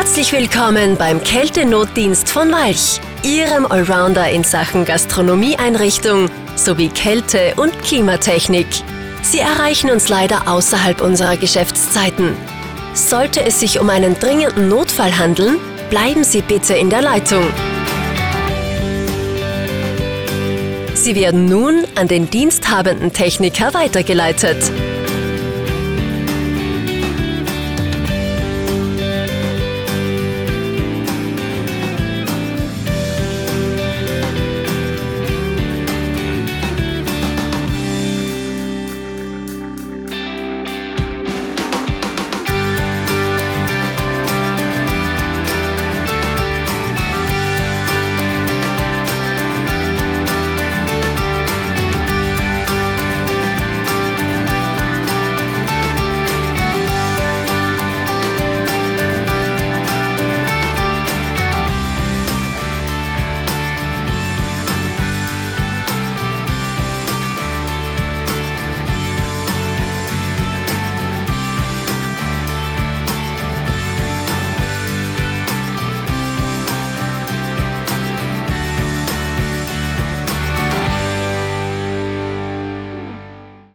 Herzlich willkommen beim Kältenotdienst von Walch, Ihrem Allrounder in Sachen Gastronomieeinrichtung sowie Kälte- und Klimatechnik. Sie erreichen uns leider außerhalb unserer Geschäftszeiten. Sollte es sich um einen dringenden Notfall handeln, bleiben Sie bitte in der Leitung. Sie werden nun an den diensthabenden Techniker weitergeleitet.